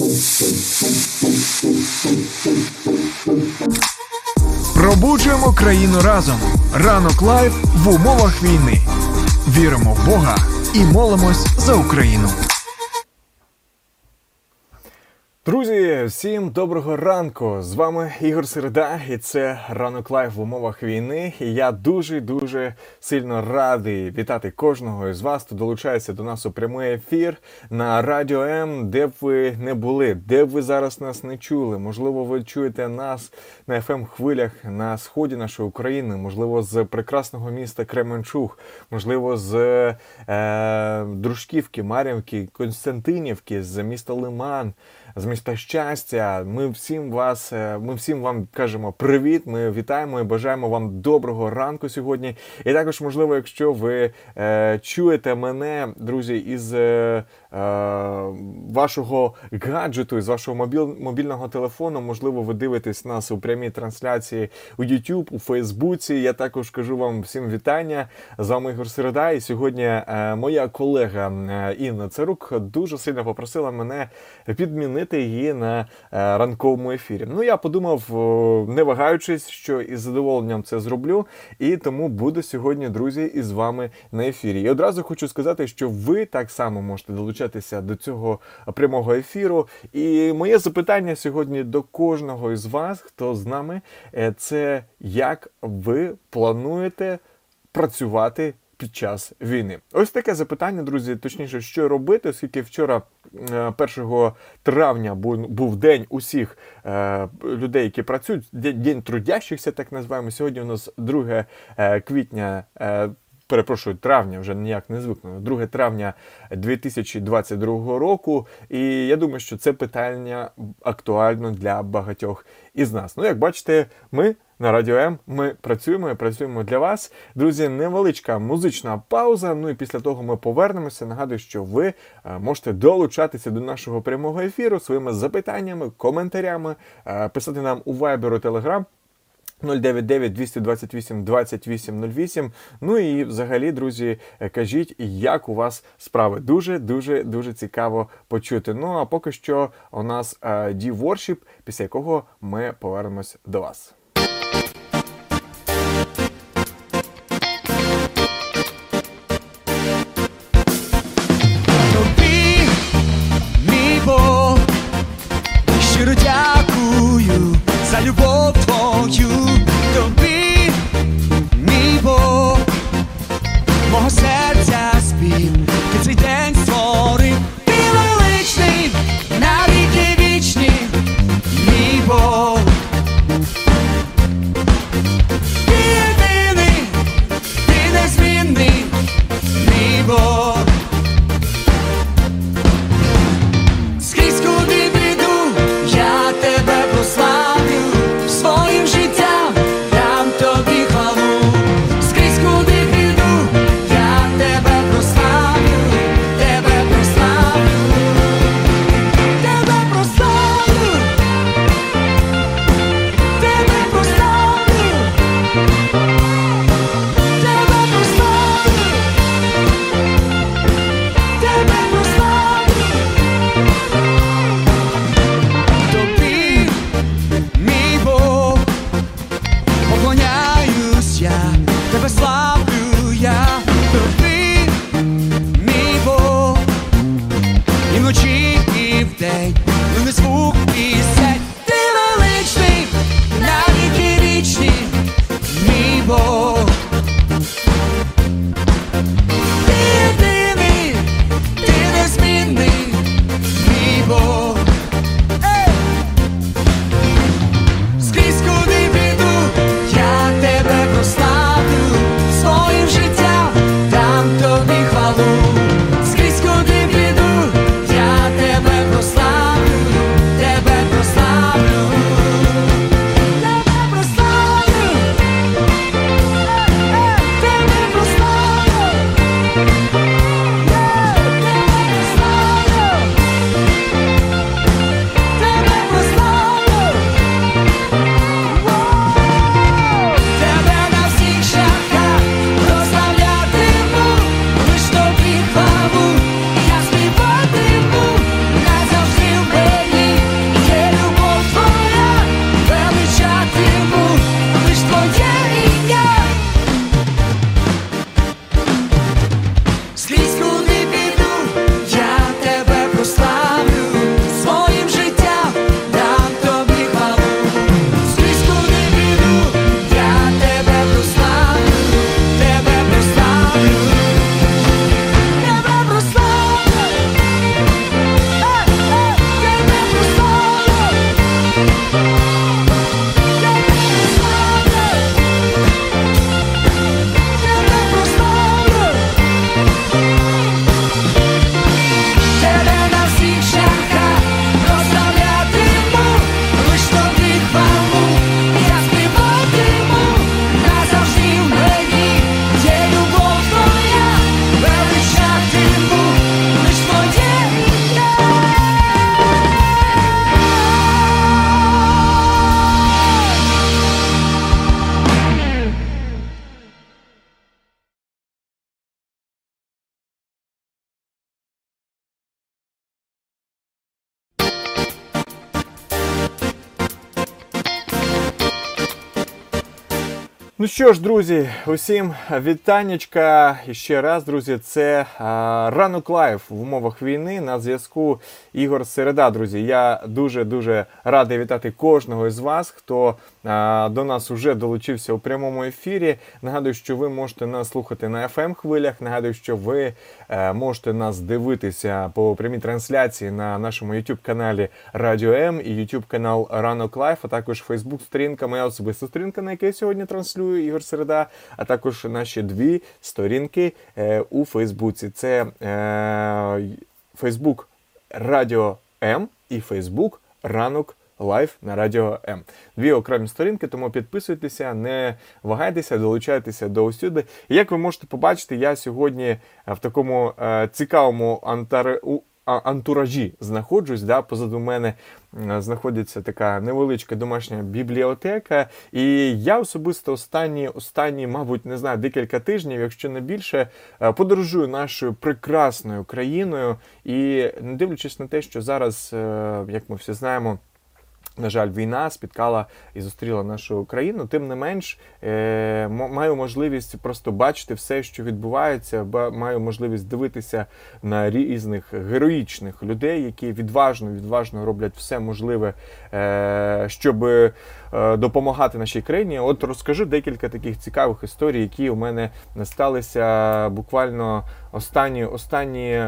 Пробуджуємо країну разом. Ранок лайв в умовах війни. Віримо в Бога і молимось за Україну. Друзі, всім доброго ранку! З вами Ігор Середа, і це Ранок Лайв в умовах війни. І я дуже сильно радий вітати кожного із вас, хто долучається до нас у прямий ефір на Радіо М, де б ви не були, де б ви зараз нас не чули. Можливо, ви чуєте нас на FM-хвилях на сході нашої України, можливо, з прекрасного міста Кременчуг, можливо, з Дружківки, Мар'їнки, Костянтинівки, з міста Лиман, з міста Щастя. Ми всім вам кажемо привіт, ми вітаємо і бажаємо вам доброго ранку сьогодні. І також, можливо, якщо ви чуєте мене, друзі, із вашого гаджету, із вашого мобільного телефону, можливо, ви дивитесь нас у прямій трансляції у YouTube, у Фейсбуці. Я також кажу вам всім вітання. З вами Ігор Середа. І сьогодні моя колега Інна Царук дуже сильно попросила мене підмінити її на ранковому ефірі. Ну, я подумав, не вагаючись, що із задоволенням це зроблю, і тому буду сьогодні, друзі, із вами на ефірі. І одразу хочу сказати, що ви так само можете долучатися до цього прямого ефіру. І моє запитання сьогодні до кожного із вас, хто з нами, це як ви плануєте працювати під час війни. Ось таке запитання, друзі, точніше, що робити, оскільки вчора 1 травня був день усіх людей, які працюють, день трудящихся, так називаємо. Сьогодні у нас 2 квітня, травня, вже ніяк не звикну, 2 травня 2022 року, і я думаю, що це питання актуально для багатьох із нас. Ну, як бачите, ми на Радіо М, ми працюємо для вас. Друзі, невеличка музична пауза, ну і після того ми повернемося. Нагадую, що ви можете долучатися до нашого прямого ефіру своїми запитаннями, коментарями, писати нам у Viber, у Telegram 099-228-2808. Ну і взагалі, друзі, кажіть, як у вас справи. Дуже цікаво почути. Ну а поки що у нас D-Worship, після якого ми повернемось до вас. Тобі, мій Бог, щиро дякую за любов твою. Тобі, мій Бог, мого серця спів, ти цей день створив. Ти величний, навіки вічні, мій Бог. Ну що ж, друзі, усім вітаннячка. І ще раз, друзі, це Ранок Лайв в умовах війни. На зв'язку Ігор Середа, друзі. Я дуже-дуже радий вітати кожного із вас, хто до нас вже долучився у прямому ефірі. Нагадую, що ви можете нас слухати на FM-хвилях. Нагадую, що ви можете нас дивитися по прямій трансляції на нашому YouTube-каналі Радіо М і YouTube-канал Ранок Лайв, а також Facebook-сторінка, моя особиста сторінка, на якій я сьогодні транслюю, Ігор Середа, а також наші дві сторінки у Фейсбуці. Це Фейсбук Радіо М і Фейсбук Ранок Лайв на Радіо М. Дві окремі сторінки, тому підписуйтеся, не вагайтеся, долучайтеся до усюди. І як ви можете побачити, я сьогодні в такому цікавому антуражі знаходжусь. Позаду мене знаходиться така невеличка домашня бібліотека. І я особисто останні, мабуть, не знаю, декілька тижнів, якщо не більше, подорожую нашою прекрасною країною. І не дивлячись на те, що зараз, як ми всі знаємо, на жаль, війна спіткала і зустріла нашу країну, тим не менш, маю можливість просто бачити все, що відбувається, маю можливість дивитися на різних героїчних людей, які відважно роблять все можливе, щоб допомагати нашій країні. От розкажу декілька таких цікавих історій, які у мене сталися буквально останні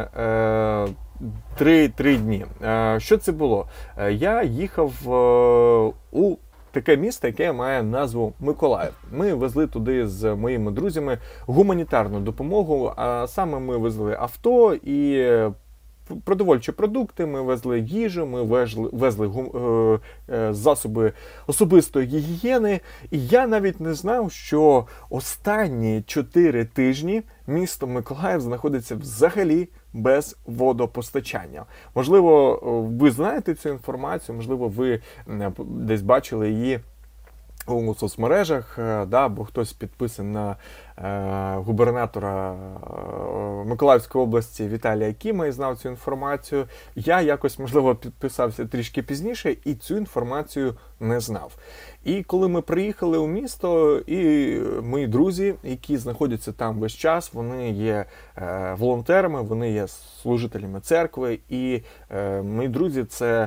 3 дні. Що це було? Я їхав у таке місто, яке має назву Миколаїв. Ми везли туди з моїми друзями гуманітарну допомогу, а саме ми везли авто і продовольчі продукти, ми везли їжу, ми везли засоби особистої гігієни. І я навіть не знав, що останні 4 тижні місто Миколаїв знаходиться взагалі без водопостачання. Можливо, ви знаєте цю інформацію, можливо, ви десь бачили її у соцмережах, бо хтось підписаний на губернатора Миколаївської області Віталія Кіма і знав цю інформацію. Я якось, можливо, підписався трішки пізніше і цю інформацію не знав. І коли ми приїхали у місто, і мої друзі, які знаходяться там весь час, вони є волонтерами, вони є служителями церкви, і мої друзі – це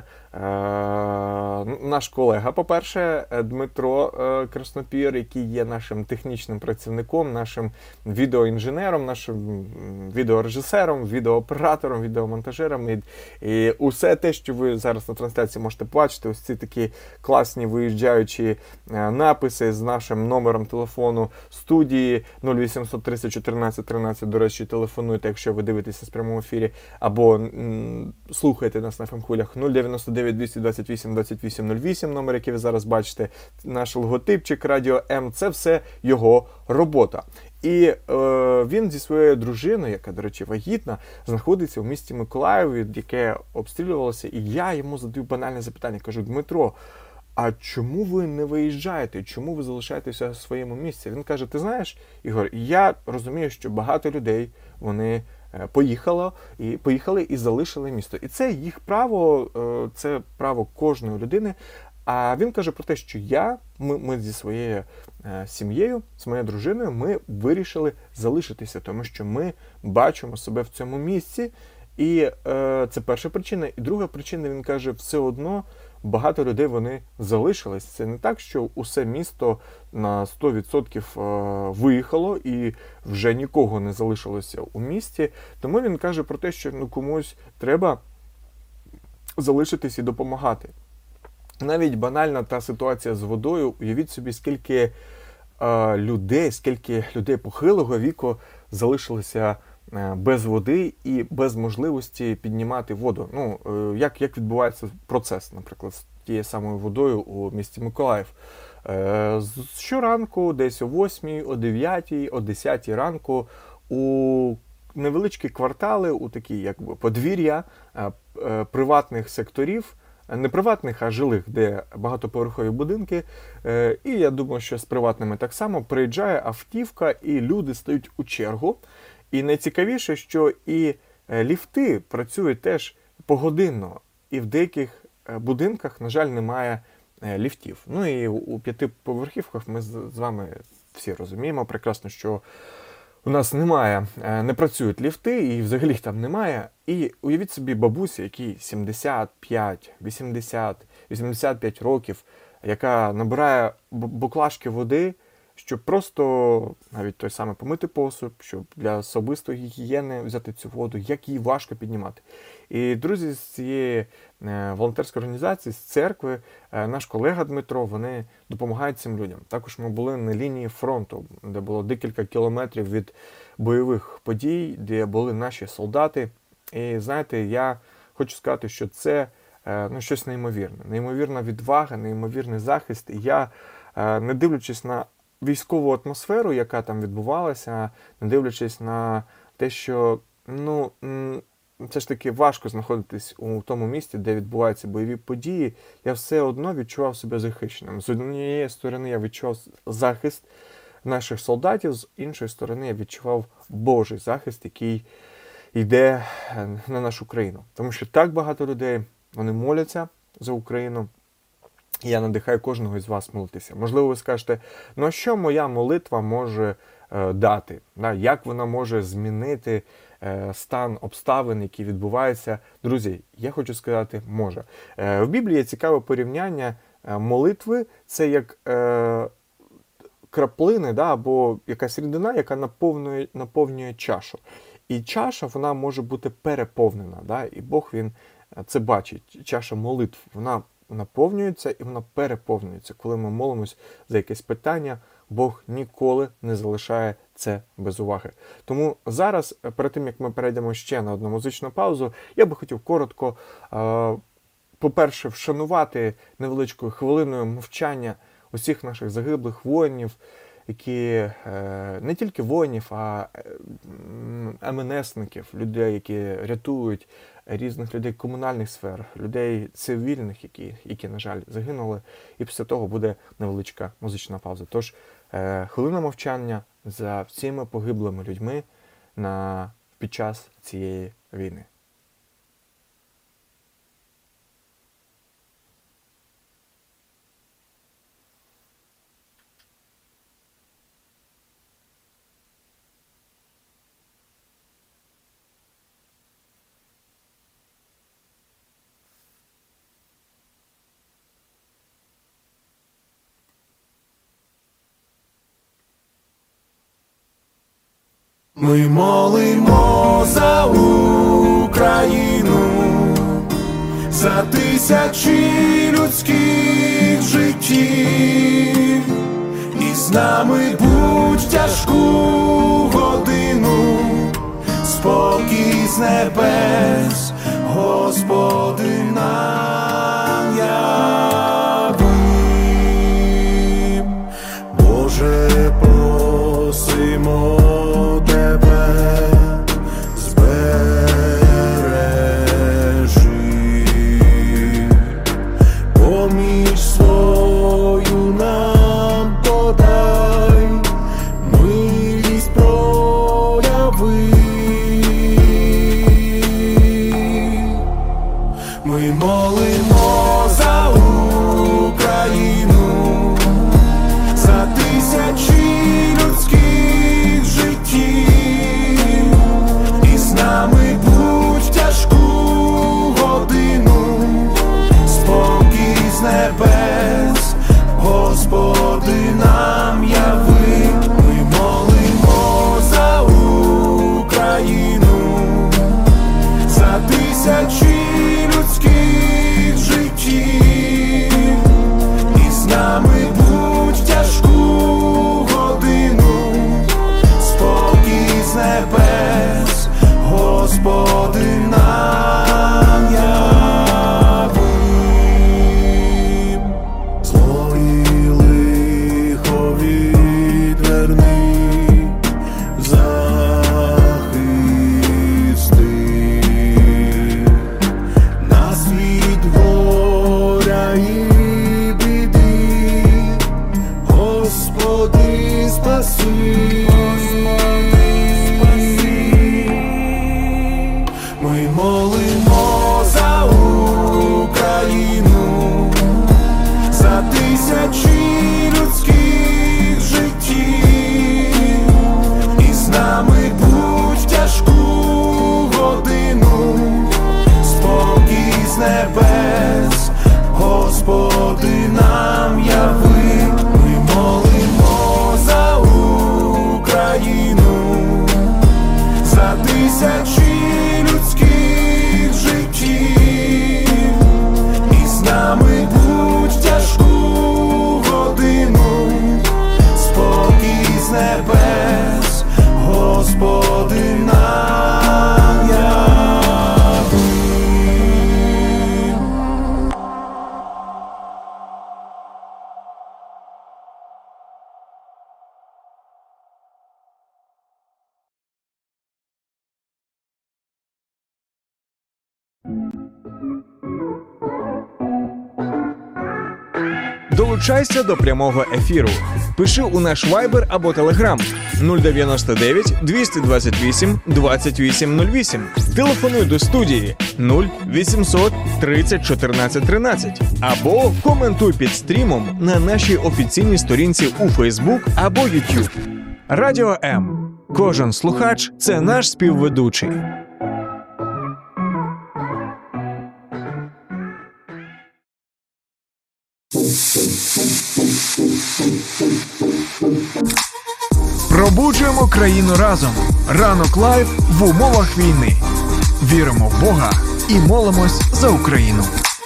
наш колега, по-перше, Дмитро Краснопір, який є нашим технічним працівником, нашим відеоінженером, нашим відеорежисером, відеооператором, відеомонтажером. І усе те, що ви зараз на трансляції можете бачити, ось ці такі класні виїжджаючі написи з нашим номером телефону студії 0800 30 14 13, до речі, телефонуйте, якщо ви дивитеся в прямому ефірі, або слухаєте нас на FM-хвилях 099 228 28 08, номер, який ви зараз бачите, наш логотипчик Радіо М, це все його робота. І він зі своєю дружиною, яка, до речі, вагітна, знаходиться в місті Миколаїв, яке обстрілювалося, і я йому задаю банальне запитання. Кажу: Дмитро, а чому ви не виїжджаєте? Чому ви залишаєтеся в своєму місці? Він каже: ти знаєш, Ігор, я розумію, що багато людей, вони поїхали і залишили місто. І це їх право, це право кожної людини. А він каже про те, що ми зі своєю сім'єю, з моєю дружиною, ми вирішили залишитися, тому що ми бачимо себе в цьому місці. І це перша причина. І друга причина, він каже, все одно багато людей, вони залишились. Це не так, що усе місто на 100% виїхало і вже нікого не залишилося у місті. Тому він каже про те, що комусь треба залишитись і допомагати. Навіть банальна та ситуація з водою, уявіть собі, скільки людей похилого віку залишилося без води і без можливості піднімати воду. Як відбувається процес, наприклад, з тією самою водою у місті Миколаїв. Щоранку, десь о 8, о 9, о 10 ранку у невеличкі квартали, у такі подвір'я приватних секторів, не приватних, а жилих, де багатоповерхові будинки. І я думаю, що з приватними так само приїжджає автівка, і люди стають у чергу. І найцікавіше, що і ліфти працюють теж погодинно. І в деяких будинках, на жаль, немає ліфтів. І у 5-поверхівках ми з вами всі розуміємо прекрасно, що у нас немає, не працюють ліфти і взагалі їх там немає. І уявіть собі бабусі, якій 75, 80, 85 років, яка набирає баклажки води, щоб просто навіть той самий помити посуд, щоб для особистої гігієни взяти цю воду, як її важко піднімати. І, друзі, з цієї волонтерської організації, з церкви, наш колега Дмитро, вони допомагають цим людям. Також ми були на лінії фронту, де було декілька кілометрів від бойових подій, де були наші солдати. І, знаєте, я хочу сказати, що це щось неймовірне. Неймовірна відвага, неймовірний захист. І я, не дивлячись на військову атмосферу, яка там відбувалася, не дивлячись на те, що, все ж таки важко знаходитись у тому місці, де відбуваються бойові події, я все одно відчував себе захищеним. З однієї сторони я відчував захист наших солдатів, з іншої сторони я відчував Божий захист, який йде на нашу країну. Тому що так багато людей, вони моляться за Україну. І я надихаю кожного із вас молитися. Можливо, ви скажете, а що моя молитва може дати? Як вона може змінити стан обставин, які відбуваються? Друзі, я хочу сказати, може. В Біблії є цікаве порівняння молитви. Це як краплини, або якась рідина, яка наповнює чашу. І чаша, вона може бути переповнена. І Бог, він це бачить. Чаша молитв, вона наповнюється і вона переповнюється. Коли ми молимось за якесь питання, Бог ніколи не залишає це без уваги. Тому зараз, перед тим, як ми перейдемо ще на одну музичну паузу, я би хотів коротко, по-перше, вшанувати невеличкою хвилиною мовчання усіх наших загиблих воїнів, які не тільки воїнів, а МНСників, людей, які рятують, різних людей комунальних сфер, людей цивільних, які, на жаль, загинули. І після того буде невеличка музична пауза. Тож, хвилина мовчання за всіма погиблими людьми під час цієї війни. Ми молимо за Україну, за тисячі людських життів, і з нами будь в тяжку годину, спокій з небес, Господи нам яви. Боже, просимо Тебе, збережи, поміч свою нам подай, милість прояви. Ми молимо Долучайся до прямого ефіру. Пиши у наш Viber або Telegram 099 228 2808. Телефонуй до студії 0800 30 14 13 або коментуй під стрімом на нашій офіційній сторінці у Facebook або YouTube. Радіо М. Кожен слухач – це наш співведучий. Пробуджуємо країну разом. Ранок лайв в умовах війни. Віримо в Бога і молимось за Україну.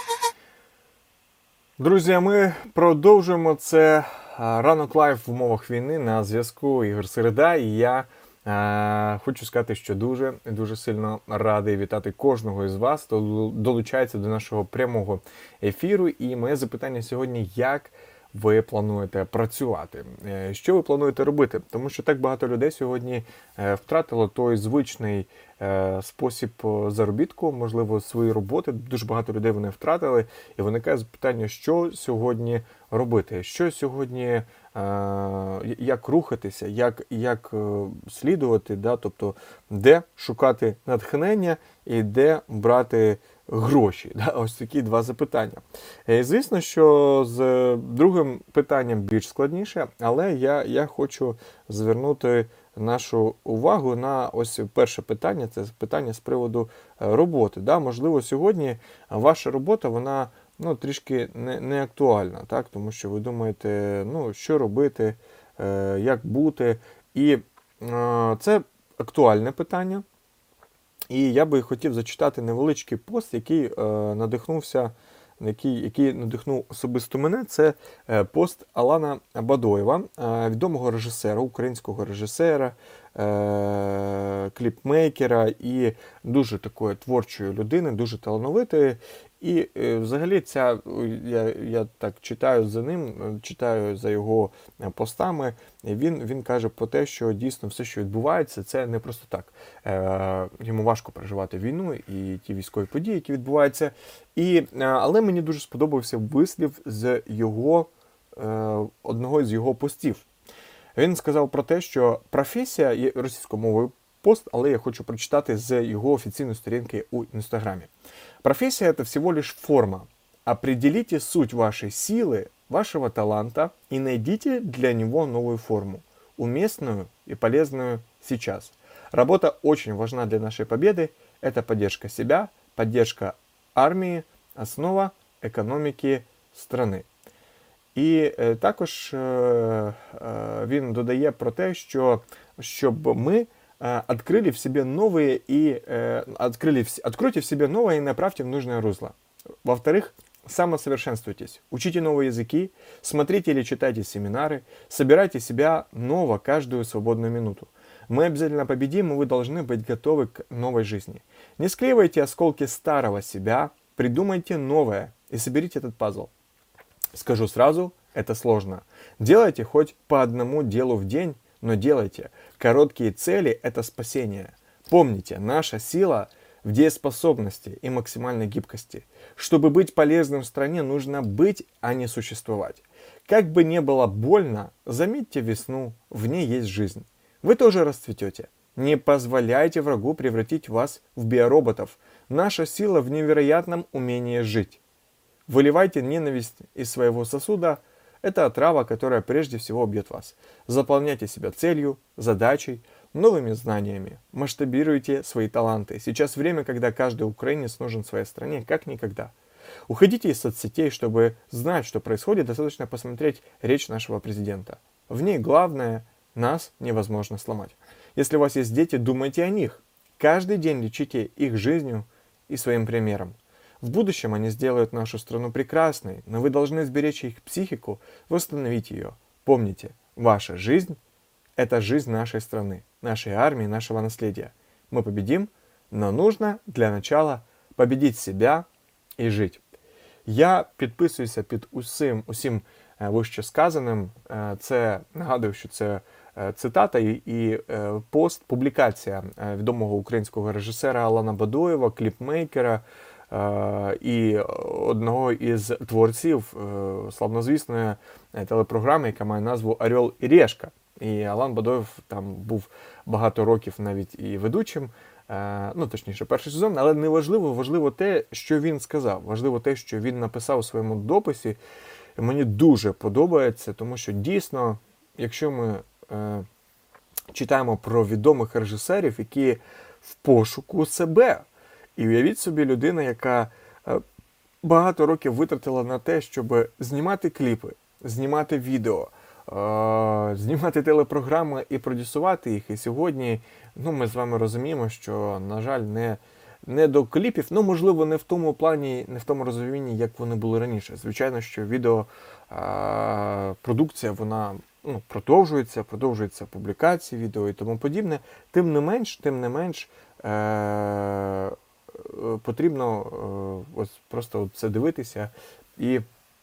Друзі, ми продовжуємо це ранок лайв в умовах війни. На зв'язку Ігор Середа, і я хочу сказати, що дуже сильно радий вітати кожного із вас, хто долучається до нашого прямого ефіру. І моє запитання сьогодні: як ви плануєте працювати? Що ви плануєте робити? Тому що так багато людей сьогодні втратило той звичний спосіб заробітку, можливо, свої роботи. Дуже багато людей вони втратили. І виникає запитання, що сьогодні робити? Що сьогодні, як рухатися, як слідувати, да? Тобто, де шукати натхнення і де брати гроші. Да? Ось такі два запитання. І, звісно, що з другим питанням більш складніше, але я хочу звернути нашу увагу на ось перше питання. Це питання з приводу роботи. Да? Можливо, сьогодні ваша робота, вона трішки не актуальна, так? Тому що ви думаєте, що робити, як бути. І це актуальне питання. І я би хотів зачитати невеличкий пост, який надихнув особисто мене. Це пост Алана Бадоєва, відомого режисера, українського режисера, кліпмейкера і дуже такої творчої людини, дуже талановитої. І взагалі я так читаю за ним, читаю за його постами, він каже про те, що дійсно все, що відбувається, це не просто так. Йому важко переживати війну і ті військові події, які відбуваються. Але мені дуже сподобався вислів з одного з його постів. Він сказав про те, що професія, є російською мовою пост, але я хочу прочитати з його офіційної сторінки у Інстаграмі. Профессия – это всего лишь форма. Определите суть вашей силы, вашего таланта и найдите для него новую форму, уместную и полезную сейчас. Работа очень важна для нашей победы. Это поддержка себя, поддержка армии, основа економіки страни. І також він додає про те, що щоб ми откройте в себе новые и направьте в нужное русло. Во-вторых, самосовершенствуйтесь, учите новые языки, смотрите или читайте семинары, собирайте себя ново каждую свободную минуту. Мы обязательно победим, и вы должны быть готовы к новой жизни. Не склеивайте осколки старого себя, придумайте новое и соберите этот пазл. Скажу сразу, это сложно. Делайте хоть по одному делу в день, но делайте. Короткие цели – это спасение. Помните, наша сила в дееспособности и максимальной гибкости. Чтобы быть полезным в стране, нужно быть, а не существовать. Как бы ни было больно, заметьте весну, в ней есть жизнь. Вы тоже расцветете. Не позволяйте врагу превратить вас в биороботов. Наша сила в невероятном умении жить. Выливайте ненависть из своего сосуда. Это отрава, которая прежде всего убьет вас. Заполняйте себя целью, задачей, новыми знаниями. Масштабируйте свои таланты. Сейчас время, когда каждый украинец нужен своей стране, как никогда. Уходите из соцсетей, чтобы знать, что происходит. Достаточно посмотреть речь нашего президента. В ней главное – нас невозможно сломать. Если у вас есть дети, думайте о них. Каждый день лечите их жизнью и своим примером. В будущем они сделают нашу страну прекрасной, но вы должны сберечь их психику, восстановить ее. Помните, ваша жизнь – это жизнь нашей страны, нашей армии, нашего наследия. Мы победим, но нужно для начала победить себя и жить. Я підписуюся під усім вище сказаним. Це, нагадую, що це цитата і пост, публікація відомого українського режисера Алана Бадоєва, кліпмейкера, і одного із творців славнозвісної телепрограми, яка має назву «Орел і Решка». І Алан Бадоєв там був багато років навіть і ведучим, ну, точніше, перший сезон, але не важливо, важливо те, що він сказав, важливо те, що він написав у своєму дописі. Мені дуже подобається, тому що дійсно, якщо ми читаємо про відомих режисерів, які в пошуку себе, і уявіть собі людина, яка багато років витратила на те, щоб знімати кліпи, знімати відео, знімати телепрограми і продюсувати їх. І сьогодні, ну, ми з вами розуміємо, що, на жаль, не до кліпів, ну, можливо, не в тому плані, не в тому розумінні, як вони були раніше. Звичайно, що відеопродукція, вона продовжується публікації відео і тому подібне. Тим не менш, потрібно ось просто це дивитися і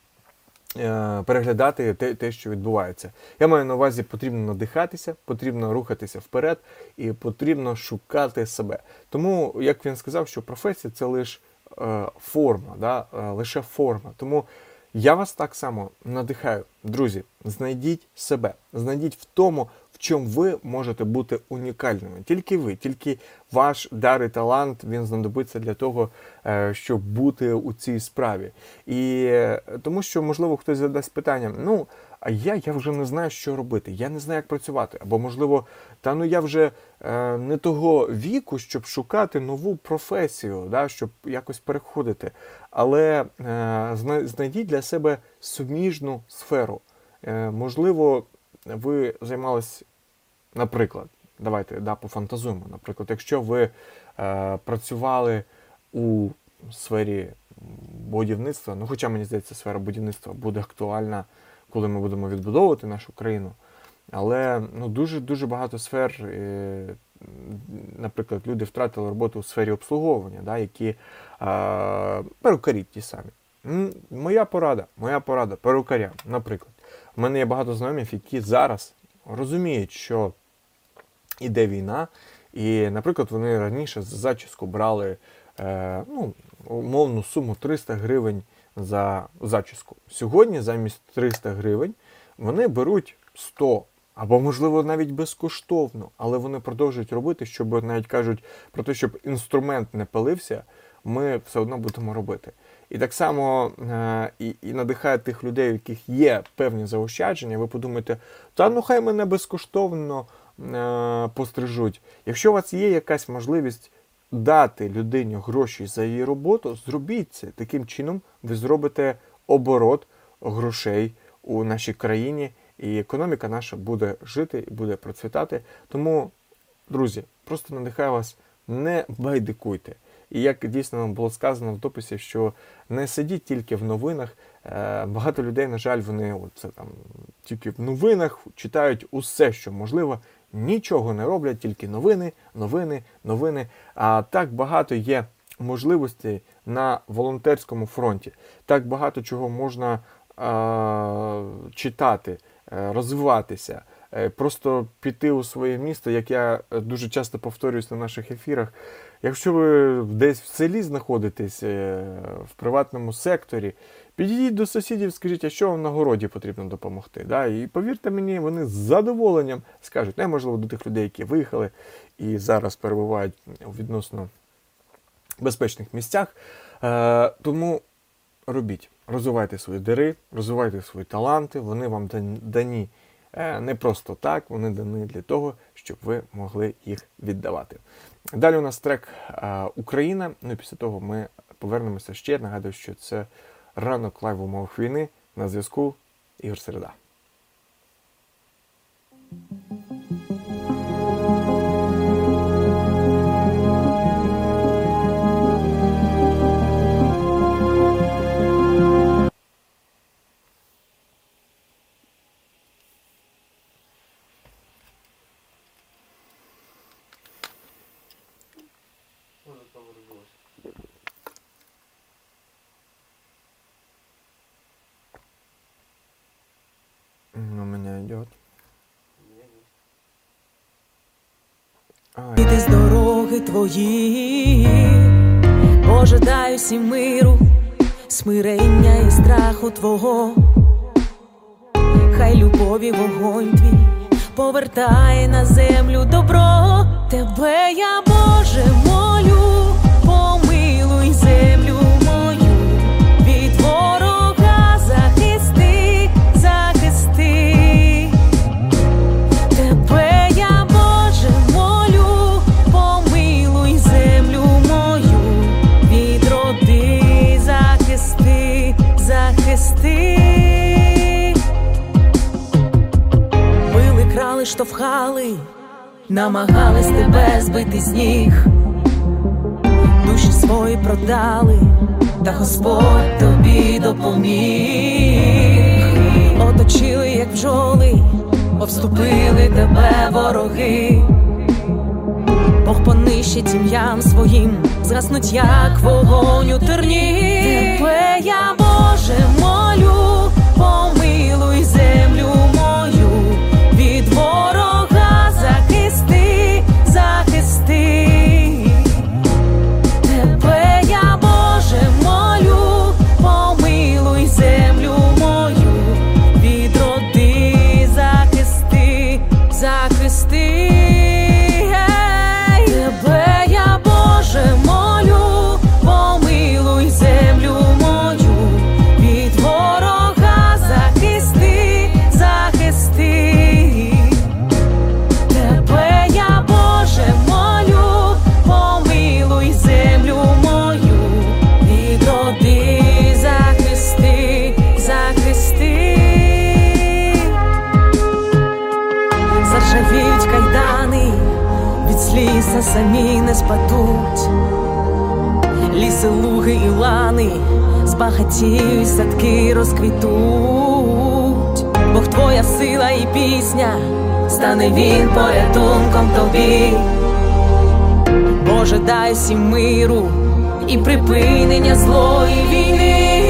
переглядати те, що відбувається. Я маю на увазі, потрібно надихатися, потрібно рухатися вперед і потрібно шукати себе. Тому, як він сказав, що професія – це лише форма, да? Лише форма. Тому я вас так само надихаю. Друзі, знайдіть себе, знайдіть в тому, в чому ви можете бути унікальними. Тільки ви, тільки ваш дар і талант, він знадобиться для того, щоб бути у цій справі. І тому що, можливо, хтось задасть питання, ну, а я вже не знаю, що робити, я не знаю, як працювати. Або, можливо, я вже не того віку, щоб шукати нову професію, да, щоб якось переходити. Але знайдіть для себе суміжну сферу. Можливо, ви займалися, наприклад, давайте пофантазуємо, наприклад, якщо ви працювали у сфері будівництва, ну, хоча, мені здається, сфера будівництва буде актуальна, коли ми будемо відбудовувати нашу країну, але дуже багато сфер, наприклад, люди втратили роботу у сфері обслуговування, да, які перукарі ті самі. Моя порада перукарям, наприклад. У мене є багато знайомих, які зараз розуміють, що іде війна, і, наприклад, вони раніше за зачіску брали умовну суму 300 гривень за зачіску. Сьогодні замість 300 гривень вони беруть 100, або, можливо, навіть безкоштовно, але вони продовжують робити, щоб, навіть кажуть про те, щоб інструмент не палився, ми все одно будемо робити. І так само і надихає тих людей, у яких є певні заощадження. Ви подумаєте, хай мене безкоштовно пострижуть. Якщо у вас є якась можливість дати людині гроші за її роботу, зробіть це. Таким чином ви зробите оборот грошей у нашій країні, і економіка наша буде жити і буде процвітати. Тому, друзі, просто надихаю вас, не байдикуйте. І як дійсно вам було сказано в дописі, що не сидіть тільки в новинах. Багато людей, на жаль, вони тільки в новинах читають усе, що можливо, нічого не роблять, тільки новини. А так багато є можливостей на волонтерському фронті. Так багато чого можна читати, розвиватися, просто піти у своє місто, як я дуже часто повторююсь на наших ефірах. Якщо ви десь в селі знаходитесь, в приватному секторі, підійдіть до сусідів, скажіть, а що вам на городі потрібно допомогти. Да? І повірте мені, вони з задоволенням скажуть, можливо, до тих людей, які виїхали і зараз перебувають у відносно безпечних місцях. Тому робіть, розвивайте свої дари, розвивайте свої таланти, вони вам дані не просто так, вони дані для того, щоб ви могли їх віддавати. Далі у нас трек «Україна», і після того ми повернемося ще. Нагадую, що це ранок лайв в умовах війни. На зв'язку Ігор Середа. У меня идет. Іди з дороги твої, Боже, дай усім миру, смирення і страху Твого. Хай любові вогонь Твій повертає на землю добро. Тебе я, Боже, молю, помилуй землю мою, від ворога захисти, захисти. Тебе я, Боже, молю, помилуй землю мою, від роди захисти, захисти. Били, крали, штовхали, намагались тебе збити з ніг, душі свої продали, та Господь тобі допоміг. Оточили, як бджоли, обступили тебе вороги. Бог понищить ім'ям своїм, згаснуть, як вогонь у терні. Тебе я, Боже, молю, помилуй землю мою, від ворога захисти, захисти. Тебе я, Боже, молю, помилуй землю мою, від роди захисти, захисти. Тебе я, Боже, молю, помилуй землю мою, від ворога захисти, захисти. Тебе я, Боже, молю, помилуй землю мою, від роди захисти, захисти. Заржавіють кайдани, від сліз самі не спадуть. Ліси, луги і лани, збагатіють, садки розквітуть. Бог твоя сила і пісня, стане він порятунком тобі. Боже, дай всім миру і припинення злої війни.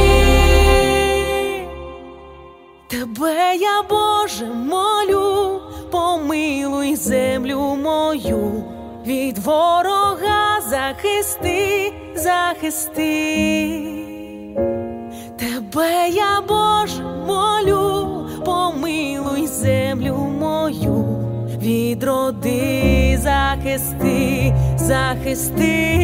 Тебе я, Боже, молю, помилуй землю мою, від ворога захисти, захисти. Тебе я, Боже, молю, помилуй землю мою, від роди захисти, захисти.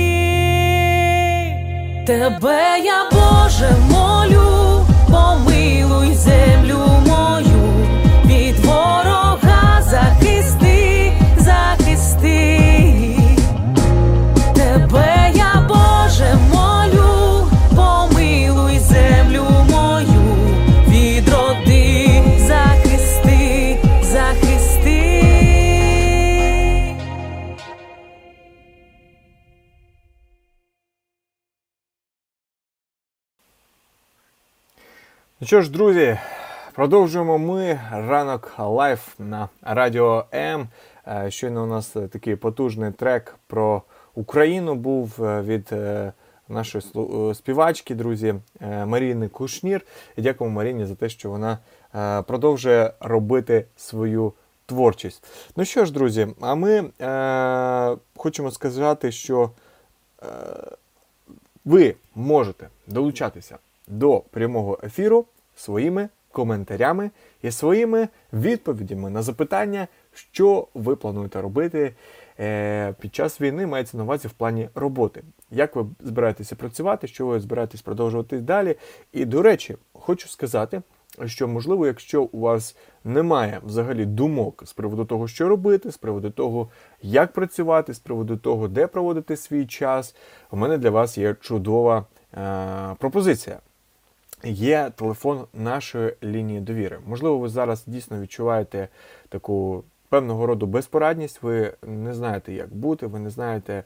Тебе я, Боже, молю, помилуй землю мою, від ворога захисти, захисти. Тебе я, Боже, молю, помилуй землю мою, від роди захисти, захисти. Ну що ж, друзі, продовжуємо ми ранок лайв на Радіо М. Щойно у нас такий потужний трек про Україну був від нашої співачки, друзі, Маріни Кушнір. І дякуємо Маріні за те, що вона продовжує робити свою творчість. Ну що ж, друзі, а ми хочемо сказати, що ви можете долучатися до прямого ефіру своїми коментарями і своїми відповідями на запитання, що ви плануєте робити під час війни, мається на увазі в плані роботи. Як ви збираєтеся працювати, що ви збираєтесь продовжувати далі. І, до речі, хочу сказати, що, можливо, якщо у вас немає взагалі думок з приводу того, що робити, з приводу того, як працювати, з приводу того, де проводити свій час, у мене для вас є чудова пропозиція. Є телефон нашої лінії довіри. Можливо, ви зараз дійсно відчуваєте таку певного роду безпорадність, ви не знаєте, як бути, ви не знаєте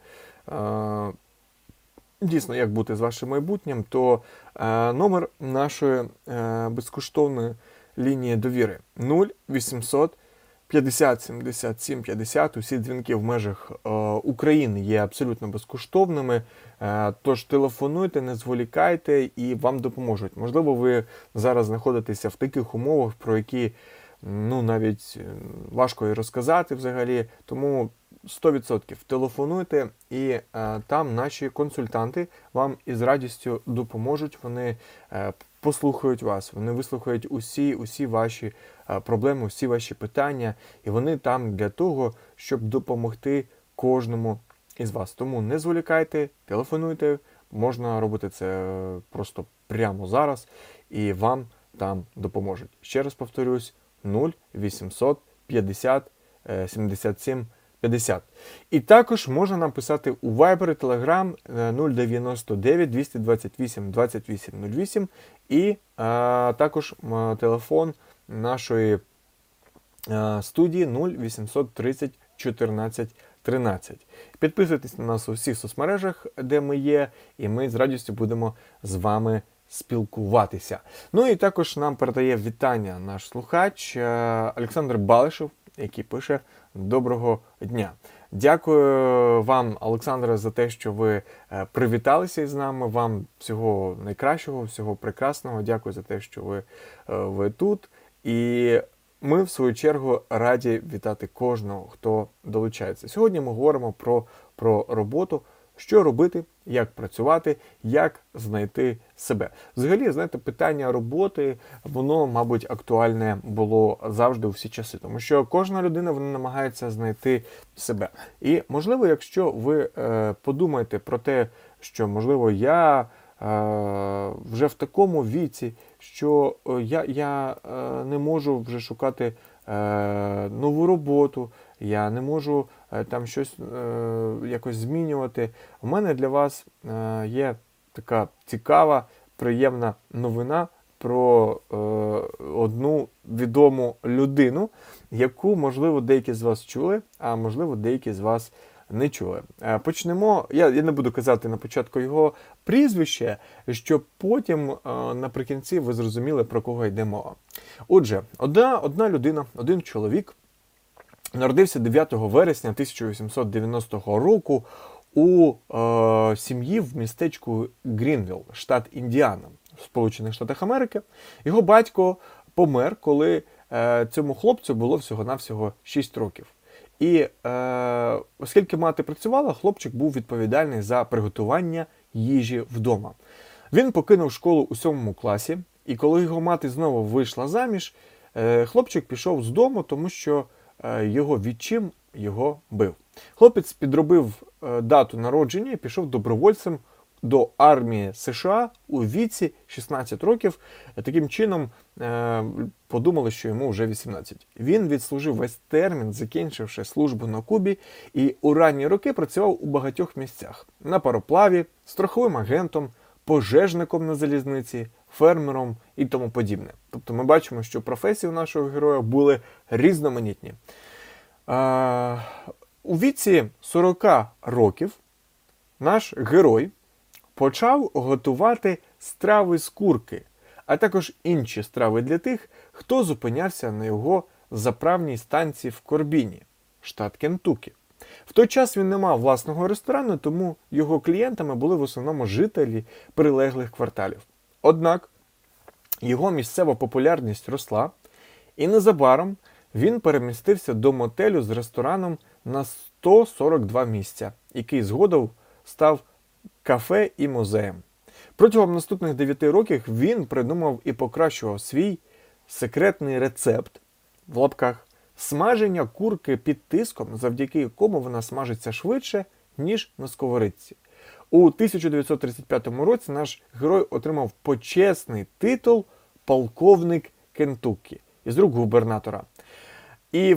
дійсно, як бути з вашим майбутнім, то номер нашої безкоштовної лінії довіри 0800 50 77 50. Усі дзвінки в межах України є абсолютно безкоштовними. Тож телефонуйте, не зволікайте і вам допоможуть. Можливо, ви зараз знаходитеся в таких умовах, про які навіть важко і розказати взагалі. Тому 100%. Телефонуйте, і там наші консультанти вам із радістю допоможуть. Вони послухають вас, вони вислухають усі ваші проблеми, усі ваші питання, і вони там для того, щоб допомогти кожному із вас. Тому не зволікайте, телефонуйте, можна робити це просто прямо зараз, і вам там допоможуть. Ще раз повторюсь, 0800 50 77 50. І також можна нам писати у Viber, Telegram 099 228 28 08 і також телефон нашої студії 0830 14 13. Підписуйтесь на нас у всіх соцмережах, де ми є, і ми з радістю будемо з вами спілкуватися. Ну і також нам передає вітання наш слухач Олександр Балишев, який пише: «Доброго дня». Дякую вам, Олександре, за те, що ви привіталися із нами. Вам всього найкращого, всього прекрасного. Дякую за те, що ви тут. І ми, в свою чергу, раді вітати кожного, хто долучається. Сьогодні ми говоримо про роботу, що робити, як працювати, як знайти себе. Взагалі, знаєте, питання роботи, воно, мабуть, актуальне було завжди у всі часи, тому що кожна людина, вона намагається знайти себе. І, можливо, якщо ви подумаєте про те, що, можливо, я вже в такому віці, що я не можу вже шукати нову роботу, я не можу там щось якось змінювати. У мене для вас є така цікава, приємна новина про одну відому людину, яку, можливо, деякі з вас чули, а можливо, деякі з вас не чули. Почнемо, я не буду казати на початку його прізвище, щоб потім наприкінці ви зрозуміли, про кого йде мова. Отже, одна людина, один чоловік народився 9 вересня 1890 року у сім'ї в містечку Грінвілл, штат Індіана, в Сполучених Штатах Америки. Його батько помер, коли цьому хлопцю було всього-навсього 6 років. І оскільки мати працювала, хлопчик був відповідальний за приготування їжі вдома. Він покинув школу у 7 класі, і коли його мати знову вийшла заміж, хлопчик пішов з дому, тому що його відчим його бив. Хлопець підробив дату народження і пішов добровольцем до армії США у віці 16 років. Таким чином подумали, що йому вже 18. Він відслужив весь термін, закінчивши службу на Кубі, і у ранні роки працював у багатьох місцях. На пароплаві, страховим агентом, пожежником на залізниці, фермером і тому подібне. Тобто ми бачимо, що професії у нашого героя були різноманітні. У віці 40 років наш герой почав готувати страви з курки, а також інші страви для тих, хто зупинявся на його заправній станції в Корбіні, штат Кентукі. В той час він не мав власного ресторану, тому його клієнтами були в основному жителі прилеглих кварталів. Однак його місцева популярність росла, і незабаром він перемістився до мотелю з рестораном на 142 місця, який згодом став кафе і музеєм. Протягом наступних 9 років він придумав і покращував свій секретний рецепт, в лапках, смаження курки під тиском, завдяки якому вона смажиться швидше, ніж на сковорідці. У 1935 році наш герой отримав почесний титул «Полковник Кентукі» із рук губернатора. І в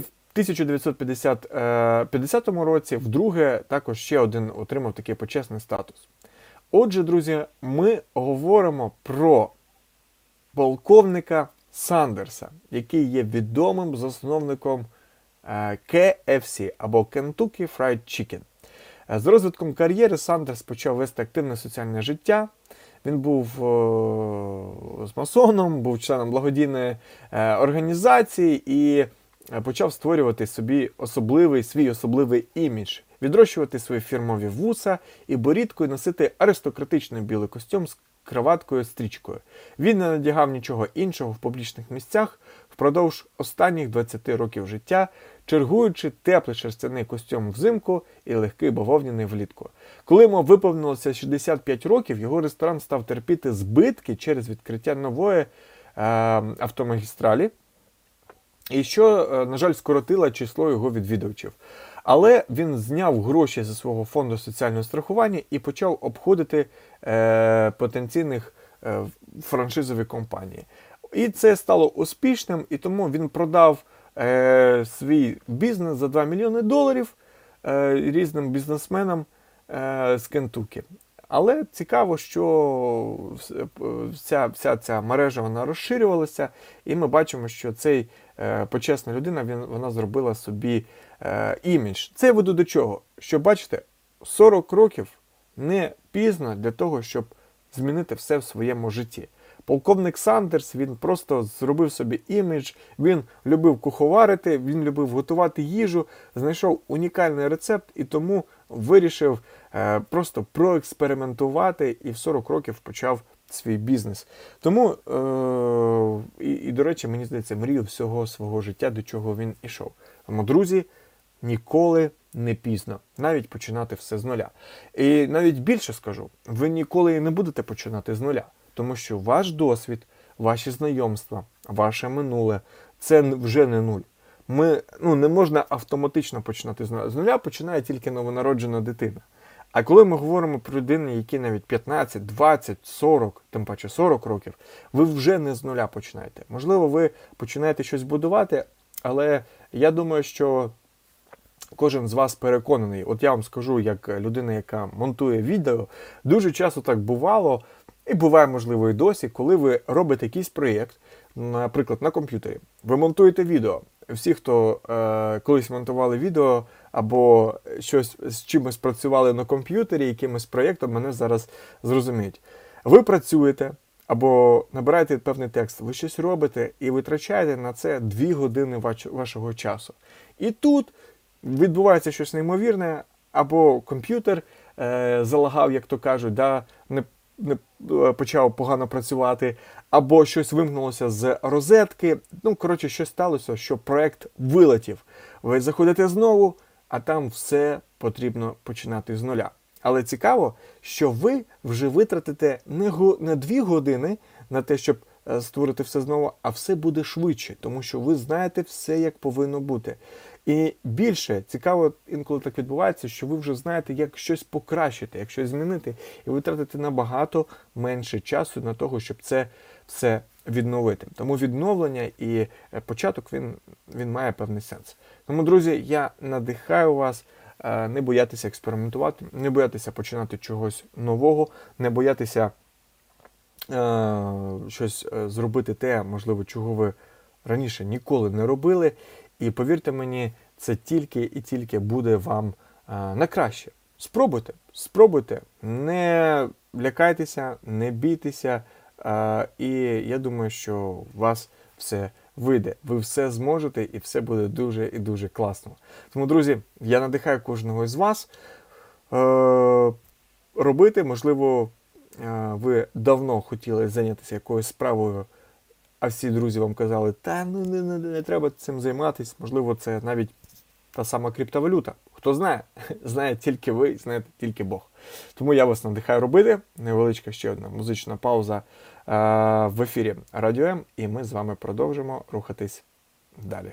1950 році вдруге також ще один отримав такий почесний статус. Отже, друзі, ми говоримо про полковника Сандерса, який є відомим засновником KFC або Kentucky Fried Chicken. З розвитком кар'єри Сандерс почав вести активне соціальне життя. Він був з масоном, був членом благодійної організації і почав створювати собі свій особливий імідж, відрощувати свої фірмові вуса і борідку і носити аристократичний білий костюм з краваткою-стрічкою. Він не надягав нічого іншого в публічних місцях, в впродовж останніх 20 років життя, чергуючи теплий шерстяний костюм взимку і легкий бавовняний влітку. Коли йому виповнилося 65 років, його ресторан став терпіти збитки через відкриття нової автомагістралі, і що, на жаль, скоротило число його відвідувачів. Але він зняв гроші зі свого фонду соціального страхування і почав обходити потенційних франшизові компанії. І це стало успішним, і тому він продав свій бізнес за $2 мільйони різним бізнесменам з Кентукі. Але цікаво, що вся ця мережа вона розширювалася, і ми бачимо, що цей почесна людина, вона зробила собі імідж. Це я веду до чого? Що, бачите, 40 років не пізно для того, щоб змінити все в своєму житті. Полковник Сандерс, він просто зробив собі імідж, він любив куховарити, він любив готувати їжу, знайшов унікальний рецепт і тому вирішив просто проекспериментувати і в 40 років почав свій бізнес. Тому, до речі, мені здається, мрію всього свого життя, до чого він ішов. Тому, друзі, ніколи не пізно навіть починати все з нуля. І навіть більше скажу, ви ніколи не будете починати з нуля. Тому що ваш досвід, ваші знайомства, ваше минуле – це вже не нуль. Не можна автоматично починати з нуля. З нуля починає тільки новонароджена дитина. А коли ми говоримо про людини, які навіть 15, 20, 40, тим паче 40 років, ви вже не з нуля починаєте. Можливо, ви починаєте щось будувати, але я думаю, що кожен з вас переконаний. От я вам скажу, як людина, яка монтує відео, дуже часто так бувало, і буває, можливо, і досі, коли ви робите якийсь проєкт, наприклад, на комп'ютері. Ви монтуєте відео. Всі, хто колись монтували відео або щось з чимось працювали на комп'ютері, якимось проєктом, мене зараз зрозуміють. Ви працюєте або набираєте певний текст, ви щось робите і витрачаєте на це 2 години вашого часу. І тут відбувається щось неймовірне, або комп'ютер залагав, як то кажуть, не почав погано працювати, або щось вимкнулося з розетки. Щось сталося, що проєкт вилетів. Ви заходите знову, а там все потрібно починати з нуля. Але цікаво, що ви вже витратите не 2 години на те, щоб створити все знову, а все буде швидше, тому що ви знаєте все, як повинно бути. І більше цікаво, інколи так відбувається, що ви вже знаєте, як щось покращити, як щось змінити, і ви тратите набагато менше часу на того, щоб це все відновити. Тому відновлення і початок, він має певний сенс. Тому, друзі, я надихаю вас не боятися експериментувати, не боятися починати чогось нового, не боятися щось зробити те, можливо, чого ви раніше ніколи не робили. І повірте мені, це тільки і тільки буде вам на краще. Спробуйте, не лякайтеся, не бійтеся, і я думаю, що у вас все вийде. Ви все зможете і все буде дуже і дуже класно. Тому, друзі, я надихаю кожного із вас робити, можливо, ви давно хотіли зайнятися якоюсь справою, а всі друзі вам казали, не треба цим займатися, можливо, це навіть та сама криптовалюта. Хто знає? Знає тільки ви, знаєте тільки Бог. Тому я вас надихаю робити. Невеличка ще одна музична пауза в ефірі Радіо М, і ми з вами продовжимо рухатись далі.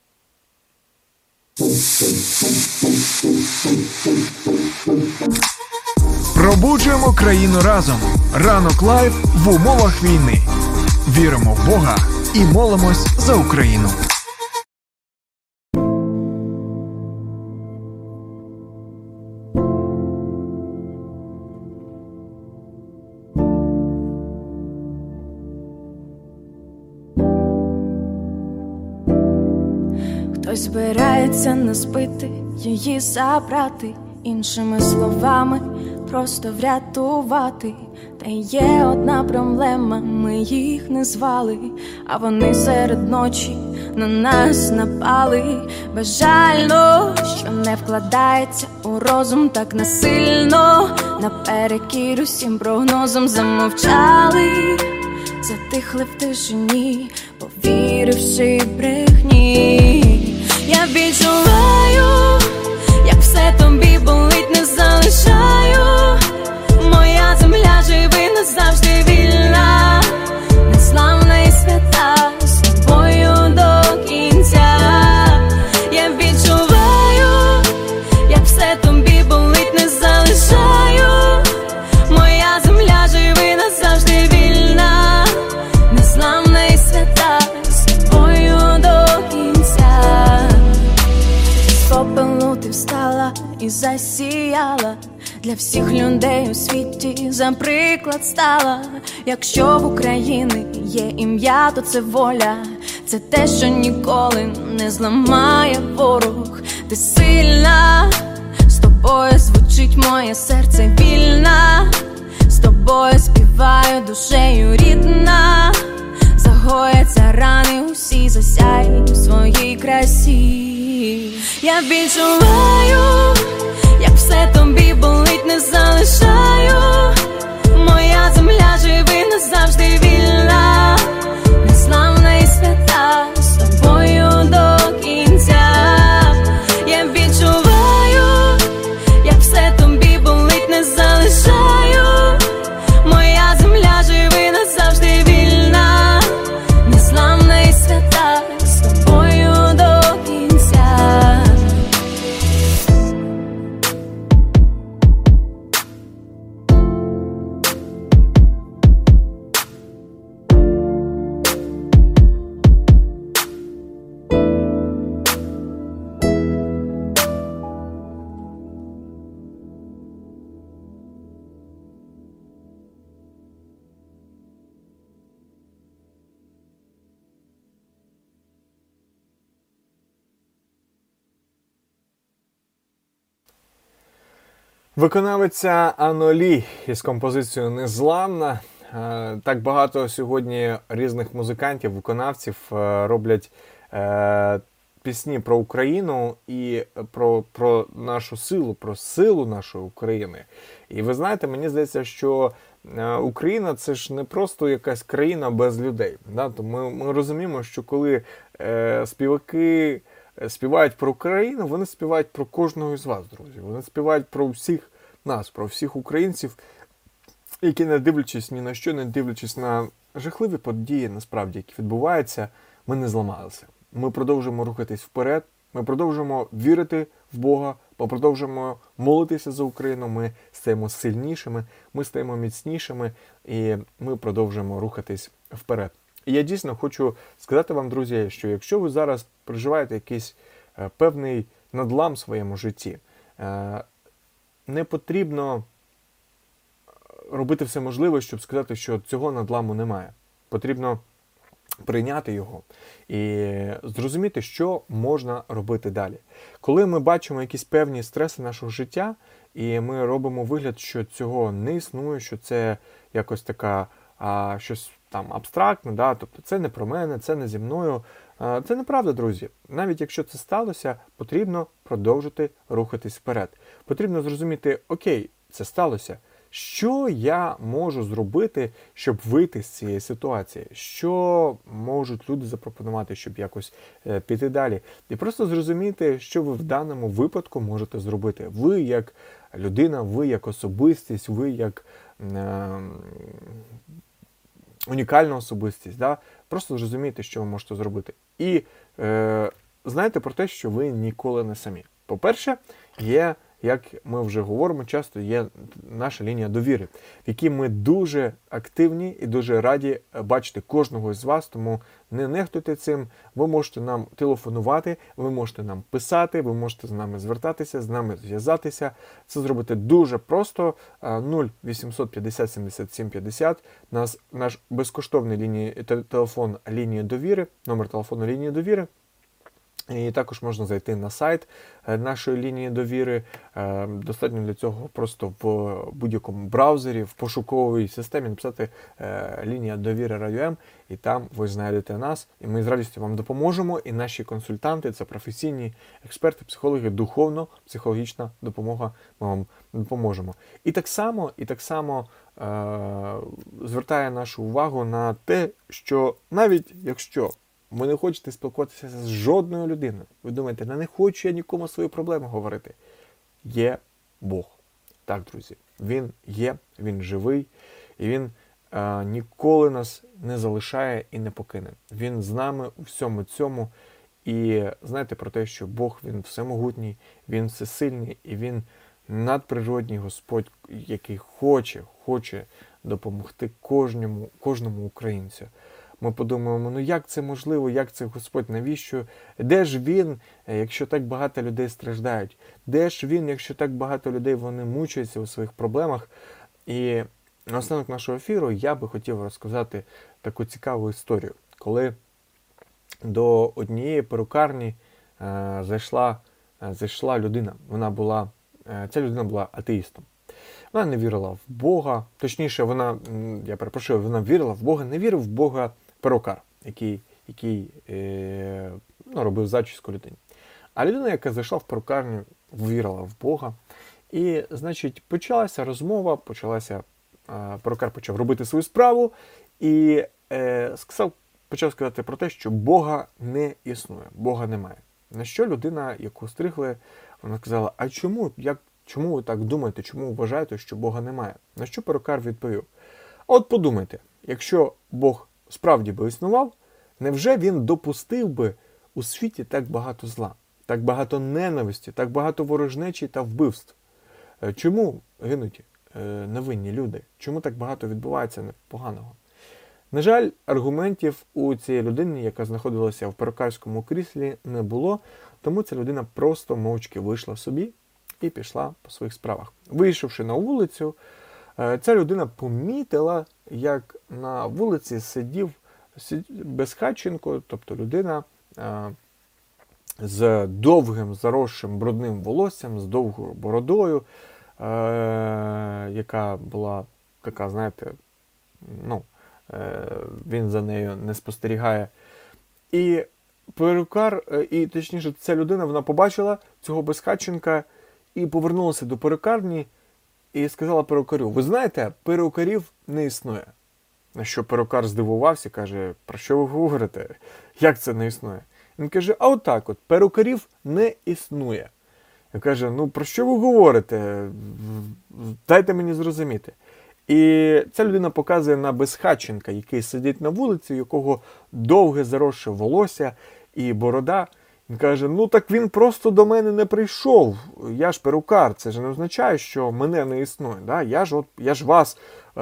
Пробуджуємо країну разом. Ранок лайв в умовах війни. Віримо в Бога і молимось за Україну. Хтось збирається нас бити, її забрати, іншими словами просто врятувати. Та є одна проблема, ми їх не звали, а вони серед ночі на нас напали. Бажально, що не вкладається у розум так насильно, наперекір усім прогнозам замовчали. затихли в тишині, повіривши брехні. Я відчуваю, як все тобі болить, не залишаю. Моя земля живи назавжди вільна, неславна і свята, з тобою до кінця. Я відчуваю, як все тобі болить, не залишаю. Моя земля живи назавжди вільна, неславна і свята, з тобою до кінця. З попелу ти встала і засіяла, для всіх людей у світі за приклад стала. Якщо в Україні є ім'я, то це воля. Це те, що ніколи не зламає ворог. Ти сильна, з тобою звучить моє серце вільна. З тобою співаю душею рідна. Загояться рани, усі засяють у своїй красі. Я відчуваю, як все тобі болить, не залишаю. Моя земля живи назавжди вільна, неславна і свята, з тобою до кінця. Я відчуваю, як все тобі болить, не залишаю. Моя земля живи назавжди вільна, неславна і свята, з тобою до кінця. Виконавиця Анолі із композицією «Незламна». Так багато сьогодні різних музикантів, виконавців роблять пісні про Україну і про нашу силу, про силу нашої України. І ви знаєте, мені здається, що Україна – це ж не просто якась країна без людей. Да? То ми розуміємо, що коли співаки співають про Україну, вони співають про кожного із вас, друзі. Вони співають про всіх нас, про всіх українців, які, не дивлячись ні на що, не дивлячись на жахливі події, насправді, які відбуваються, ми не зламалися. Ми продовжуємо рухатись вперед, ми продовжуємо вірити в Бога, ми продовжуємо молитися за Україну, ми стаємо сильнішими, ми стаємо міцнішими і ми продовжуємо рухатись вперед. І я дійсно хочу сказати вам, друзі, що якщо ви зараз переживаєте якийсь певний надлам в своєму житті, не потрібно робити все можливе, щоб сказати, що цього надламу немає. Потрібно прийняти його і зрозуміти, що можна робити далі. Коли ми бачимо якісь певні стреси нашого життя, і ми робимо вигляд, що цього не існує, що це якось така щось там абстрактне, да? Тобто це не про мене, це не зі мною. Це неправда, друзі. Навіть якщо це сталося, потрібно продовжити рухатись вперед. Потрібно зрозуміти, окей, це сталося. Що я можу зробити, щоб вийти з цієї ситуації? Що можуть люди запропонувати, щоб якось піти далі? І просто зрозуміти, що ви в даному випадку можете зробити. Ви як людина, ви як особистість, ви як унікальна особистість. Да? Просто зрозумійте, що ви можете зробити. І знайте про те, що ви ніколи не самі. По-перше, є, як ми вже говоримо часто, є наша лінія довіри, в якій ми дуже активні і дуже раді бачити кожного з вас, тому не нехтуйте цим. Ви можете нам телефонувати, ви можете нам писати, ви можете з нами звертатися, з нами зв'язатися. Це зробити дуже просто. 0800 50 77 50. Наш безкоштовний телефон лінії довіри, номер телефону лінії довіри. І також можна зайти на сайт нашої лінії довіри. Достатньо для цього просто в будь-якому браузері, в пошуковій системі написати «Лінія довіри Радіо М», і там ви знайдете нас, і ми з радістю вам допоможемо. І наші консультанти – це професійні експерти, психологи, духовно-психологічна допомога, ми вам допоможемо. І так само звертає нашу увагу на те, що навіть якщо ви не хочете спілкуватися з жодною людиною, ви думаєте, не хочу я нікому свої проблеми говорити. Є Бог. Так, друзі, Він є, Він живий, і Він ніколи нас не залишає і не покине. Він з нами у всьому цьому. І знаєте про те, що Бог, Він всемогутній, Він всесильний, і Він надприродній Господь, який хоче допомогти кожному українцю. Ми подумаємо, ну як це можливо, як це Господь, навіщо? Де ж Він, якщо так багато людей страждають? Де ж Він, якщо так багато людей вони мучаються у своїх проблемах? І на останок нашого ефіру я би хотів розказати таку цікаву історію. Коли до однієї перукарні зайшла людина. Ця людина була атеїстом. Вона не вірила в Бога, точніше, вона вірила в Бога, не вірив в Бога перукар, який робив зачіску людині. А людина, яка зайшла в перукарню, вірила в Бога. І, значить, почалася розмова, перукар почав робити свою справу і почав сказати про те, що Бога не існує, Бога немає. На що людина, яку стригли, вона сказала, а чому ви так думаєте, чому вважаєте, що Бога немає? На що перукар відповів, от подумайте, якщо Бог справді би існував, невже він допустив би у світі так багато зла, так багато ненависті, так багато ворожнечі та вбивств? Чому гинуть невинні люди? Чому так багато відбувається поганого? На жаль, аргументів у цієї людини, яка знаходилася в перукарському кріслі, не було, тому ця людина просто мовчки вийшла собі і пішла по своїх справах. Вийшовши на вулицю, ця людина помітила, як на вулиці сидів безхатченко, тобто людина з довгим, заросшим брудним волоссям, з довгою бородою, яка була така, знаєте, він за нею не спостерігає. І точніше, ця людина, вона побачила цього безхатченка і повернулася до перукарні і сказала перукарю, ви знаєте, перукарів не існує. На що перукар здивувався, каже, про що ви говорите? Як це не існує? Він каже, а отак от, перукарів не існує. Я каже, ну про що ви говорите? Дайте мені зрозуміти. І ця людина показує на безхатченка, який сидить на вулиці, у якого довге заросше волосся і борода. Він каже, ну так він просто до мене не прийшов. Я ж перукар, це ж не означає, що мене не існує. Да? Я ж вас,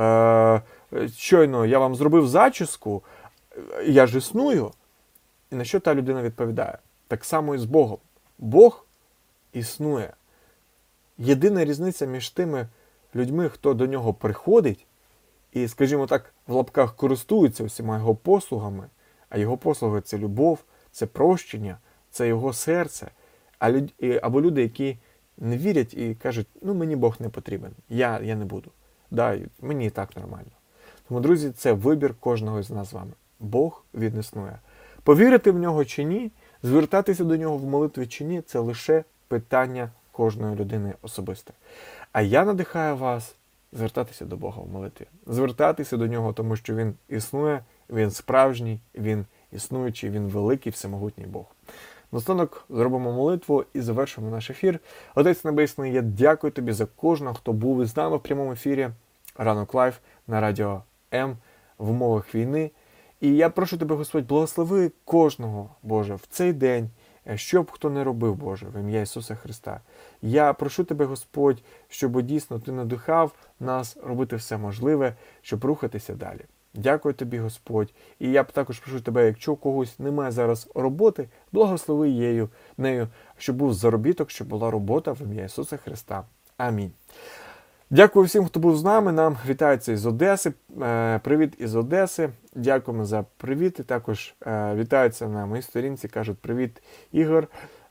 щойно я вам зробив зачіску, я ж існую. І на що та людина відповідає? Так само і з Богом. Бог існує. Єдина різниця між тими людьми, хто до нього приходить і, скажімо так, в лапках користується усіма його послугами, а його послуги – це любов, це прощення, це його серце, або люди, які не вірять і кажуть, ну мені Бог не потрібен, я не буду, да, мені і так нормально. Тому, друзі, це вибір кожного з нас з вами. Бог, він існує. Повірити в нього чи ні, звертатися до нього в молитві чи ні – це лише питання кожної людини особисте. А я надихаю вас звертатися до Бога в молитві. Звертатися до нього, тому що він існує, він справжній, він існуючий, він великий, всемогутній Бог. Наостанок зробимо молитву і завершимо наш ефір. Отець Небесний, я дякую тобі за кожного, хто був із нами в прямому ефірі «Ранок Лайв» на Радіо М в умовах війни. І я прошу тебе, Господь, благослови кожного, Боже, в цей день, що б хто не робив, Боже, в ім'я Ісуса Христа. Я прошу тебе, Господь, щоб дійсно ти надихав нас робити все можливе, щоб рухатися далі. Дякую тобі, Господь. І я також прошу тебе, якщо у когось немає зараз роботи, благослови нею, щоб був заробіток, щоб була робота в ім'я Ісуса Христа. Амінь. Дякую всім, хто був з нами. Нам вітаються із Одеси. Привіт із Одеси. Дякуємо за привіт. І також вітаються на моїй сторінці. Кажуть привіт, Ігор.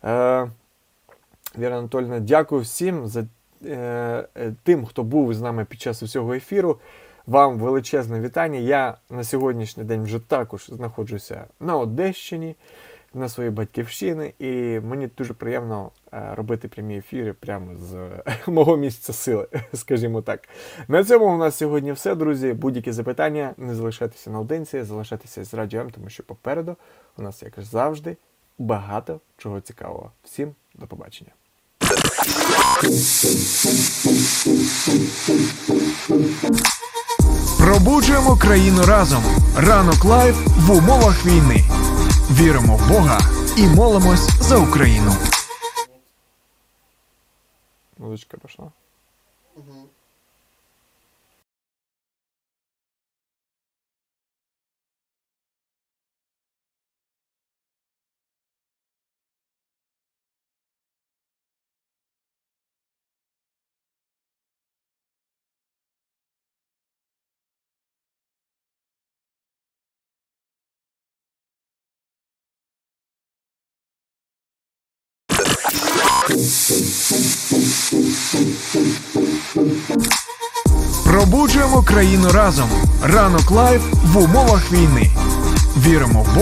Віра Анатольевна, дякую всім за тим, хто був з нами під час усього ефіру. Вам величезне вітання. Я на сьогоднішній день вже також знаходжуся на Одещині, на своїй батьківщині, і мені дуже приємно робити прямі ефіри прямо з мого місця сили, скажімо так. На цьому у нас сьогодні все, друзі. Будь-які запитання, не залишайтеся наодинці, залишайтеся з Радіо М, тому що попереду у нас, як завжди, багато чого цікавого. Всім до побачення. Пробуджуємо країну разом. Ранок лайв в умовах війни. Віримо в Бога і молимось за Україну. Музичка пішла. Пробуджуємо країну разом. Ранок лайв в умовах війни. Віримо в Бога.